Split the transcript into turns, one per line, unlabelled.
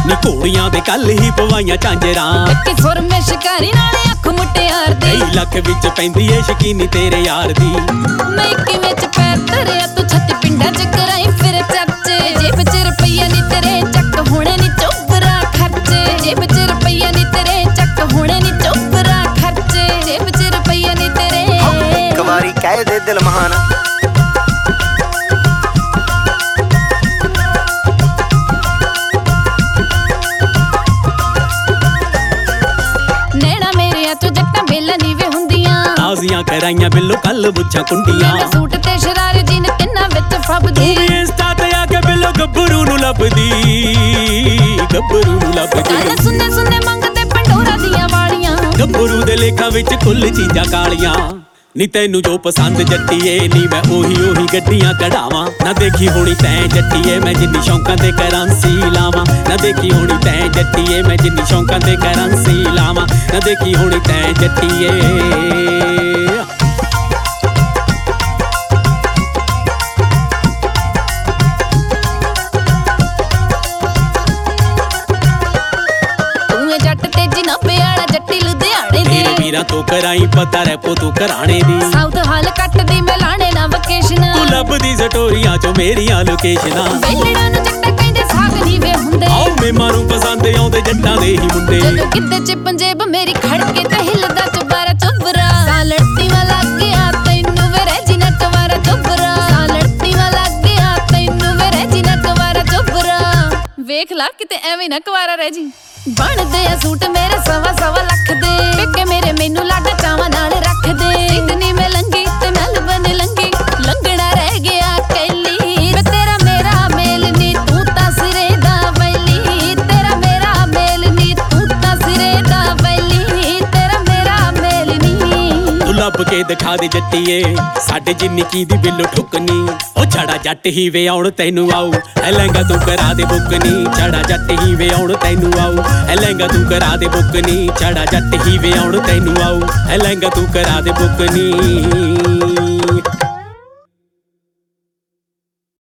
ਨੀ ਘੋੜੀਆਂ ਦੇ ਕੱਲ ਹੀ ਪਵਾਈਆਂ ਝਾਂਜਰਾਂ
ਕਿ ਸੁਰ ਮੈਂ ਸ਼ਿਕਾਰੀ ਨਾਲ ਅੱਖ ਮੁਟਿਆਰ ਦੀ
ਕਈ ਲੱਖ ਵਿੱਚ ਪੈਂਦੀ ਏ ਸ਼ਕੀਨੀ ਤੇਰੇ ਯਾਰ ਦੀ
ਮੈਂ ਕਿਵੇਂ ਚ ਪੈਰ ਧਰਿਆ ਤੂੰ ਛੱਤ ਪਿੰਡਾਂ ਚ ਕਰਾਈ ਫਿਰ ਚਰਚੇ ਜੇਬ ਚ ਰੁਪਈਆ ਨੀ ਤੇਰੇ ਚੱਕ ਹੋਣੇ ਨੀ ਚੋਬਰਾ ਖਰਚੇ ਜੇਬ ਚ ਰੁਪਈਆ ਨੀ ਤੇਰੇ ਚੱਕ ਹੋਣੇ ਨੀ ਚੋਬਰਾ ਖਰਚੇ ਜੇਬ ਚ ਰੁਪਈਆ ਨੀ ਤੇਰੇ
ਇੱਕ ਵਾਰੀ ਕਹਿ ਦੇ ਦਿਲ ਮਹਾਨ
ਨੈਣਾ ਮੇਰਿਆ ਤੂੰ ਜੱਟਾਂ ਬੇਲਾ ਨੀ ਵੇ ਹੁੰਦੀਆਂ
ਤਾਜ਼ੀਆਂ ਕਰਾਈਆਂ ਬਿੱਲੋ ਕੱਲ ਬੁੱਝਾਂ ਕੁੰਡੀਆਂ
ਮੈਂ ਸੂਟ ਤੇ ਸ਼ਰਾਰੇ ਜੀਨ ਤਿੰਨਾਂ ਵਿੱਚ ਫੱਬਦੀ
ਤੂੰ ਵੀ ਇੰਸਟਾ ਤੇ ਆ ਕੇ ਬਿੱਲੋ ਗੱਭਰੂ ਨੂੰ ਲੱਭਦੀ
ਗਾਣਾ ਸੁਣਨੇ ਸੁਣਨੇ ਮੰਗਦੇ ਪੰਡੋਰਾ ਦੀਆਂ ਵਾਲੀਆਂ
ਗੱਭਰੂ ਦੇ ਲੇਖਾਂ ਵਿੱਚ ਕੁੱਲ ਚੀਜ਼ਾਂ ਕਾਲੀਆਂ ਨੀ ਤੈਨੂੰ ਜੋ ਪਸੰਦ ਜੱਟੀਏ ਨੀ ਮੈਂ ਉਹੀ ਗੱਡੀਆਂ ਕਢਾਵਾਂ ਨਾ ਦੇਖੀ ਹੋਣੀ ਤੈਂ ਜੱਟੀਏ ਮੈਂ ਜਿੰਨੀ ਸ਼ੌਂਕਾਂ ਤੇ ਕਰੰਸੀ ਲਾਵਾਂ ਨਾ ਦੇਖੀ ਹੋਣੀ ਤੈਂ ਜੱਟੀਏ ਮੈਂ ਜਿੰਨੀ ਸ਼ੌਂਕਾਂ ਤੇ ਕਰੰਸੀ ਲਾਵਾਂ ਨਾ ਦੇਖੀ ਹੋਣੀ ਤੈਂ ਜੱਟੀਏ ਵੀਰਾਂ ਤੋਂ ਕਰਾਈ ਪਤਾ ਰੈਪੋ ਤੂੰ ਘਰਾਣੇ ਦੀ
ਸਾਊਥ ਹਾਲ ਕੱਟਦੀ ਮੈਂ ਲਾਣੇ ਨਾ ਵਕੇਸ਼ਨ
ਤੂੰ ਲੱਭਦੀ ਸਟੋਰੀਆਂ ਚੋਂ ਮੇਰੀਆਂ ਲੋਕੇਸ਼ਨਾਂ
ਵੇਲੜਾਂ ਨੂੰ ਜੱਟਾ ਕਹਿੰਦੇ ਸਾਗ ਨਹੀਂ ਵੇ ਹੁੰਦੇ
ਆਓ ਮੇਮਾਰੂ ਪਸੰਦ ਆਉਂਦੇ ਜੱਟਾਂ ਦੇ ਹੀ ਮੁੰਡੇ
ਜਦੋਂ ਕਿੱਤੇ ਚ ਪੰਜੇਬ ਮੇਰੀ ਖੜਕੇ ਤੇ ਹਿੱਲਦਾ ਚੁਬਾਰਾ ਚੁਬਰਾ ਸਾਲੜਤੀ ਵਾਲਾ ਗਿਆ ਤੈਨੂੰ ਵੇ ਰੈਜੀ ਨਾ ਕਵਾਰਾ ਚੁਬਰਾ ਸਾਲੜਤੀ ਵਾਲਾ ਗਿਆ ਤੈਨੂੰ ਵੇ ਰੈਜੀ ਨਾ ਕਵਾਰਾ ਚੁਬਰਾ ਵੇਖ ਲਾ ਕਿਤੇ ਐਵੇਂ ਨਾ ਕਵਾਰਾ ਰਹਿ ਜੀ ਬਣਦੇ ਆ ਸੂਟ ਮੇਰੇ ਸਵਾ ਲੱਖ ਦੇ ਪਿੱਕੇ ਮੇਰੇ ਮੈਨੂੰ ਲਾਡਾ ਚਾਵਾਂ ਨਾਲ ਰੱਖਦੇ ਸਿਡਨੀ ਮੈਂ ਲੰਗੀ ਤੇ ਮੈਲਬਨ ਲੰਗੀ ਲੰਗਣਾ ਰਹਿ ਗਿਆ ਕੈਲੀ ਵੇ ਤੇਰਾ ਮੇਰਾ ਮੇਲ ਨੀ ਤੂੰ ਤਾਂ ਸਿਰੇ ਦਾ ਵੈਲੀ ਤੇਰਾ ਮੇਰਾ ਮੇਲ ਨੀ ਤੂੰ ਤਾਂ ਸਿਰੇ ਦਾ ਵੈਲੀ ਤੇਰਾ ਮੇਰਾ ਮੇਲ ਨੀ
ਤੂੰ ਲੱਭ ਕੇ ਦਿਖਾ ਦੇ ਜੱਟੀਏ ਸਾਡੇ ਜਿੰਨੀ ਕੀ ਦੀ ਬਿੱਲੋ ਠੁਕਨੀ ਉਹ ਛੜਾ ਜੱਟ ਹੀ ਵੇ ਆਉਣ ਤੈਨੂੰ ਆਊ ਐ ਲਹਿੰਗਾ ਤੂੰ ਕਰਾ ਦੇ ਬੁੱਕਨੀ ਛੜਾ ਜੱਟ ਹੀ ਵੇ ਆਉਣ ਤੈਨੂੰ ਆਊ ਐ ਲਹਿੰਗਾ ਤੂੰ ਕਰਾ ਦੇ ਬੁੱਕਨੀ ਛੜਾ ਜੱਟ ਹੀ ਵੇ ਆਉਣ ਤੈਨੂੰ ਆਊ ਐ ਲਹਿੰਗਾ ਤੂੰ ਕਰਾ ਦੇ ਬੁੱਕਨੀ